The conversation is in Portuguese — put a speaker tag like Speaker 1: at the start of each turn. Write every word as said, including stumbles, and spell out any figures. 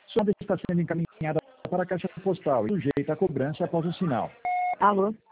Speaker 1: Sua chamada está sendo encaminhada para a caixa postal e sujeita a cobrança após o sinal.
Speaker 2: Alô?